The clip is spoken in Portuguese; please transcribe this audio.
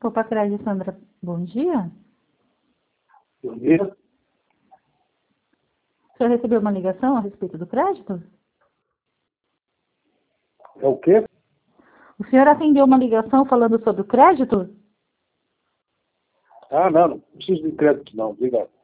Opa, Crédito, Sandra, bom dia. Bom dia. O senhor recebeu uma ligação a respeito do crédito? É o quê? O senhor atendeu uma ligação falando sobre o crédito? Ah, não preciso de crédito não, obrigado.